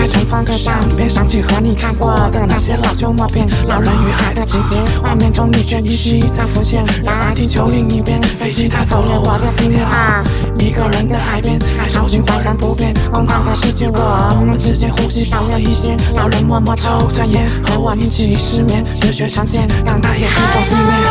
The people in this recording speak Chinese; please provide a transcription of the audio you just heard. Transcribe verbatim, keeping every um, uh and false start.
开尘封的相片，想起和你看过的那些老旧默片，老人与海的情节，画面中你却依稀在浮现。然而地球另一边，飞机带走了我的思念啊！一个人的海边，海潮循环然不变，空荡的世界，我们之间呼吸少了一些。老人默默抽着烟，和我一起失眠，视觉呈现，等待也是种信念。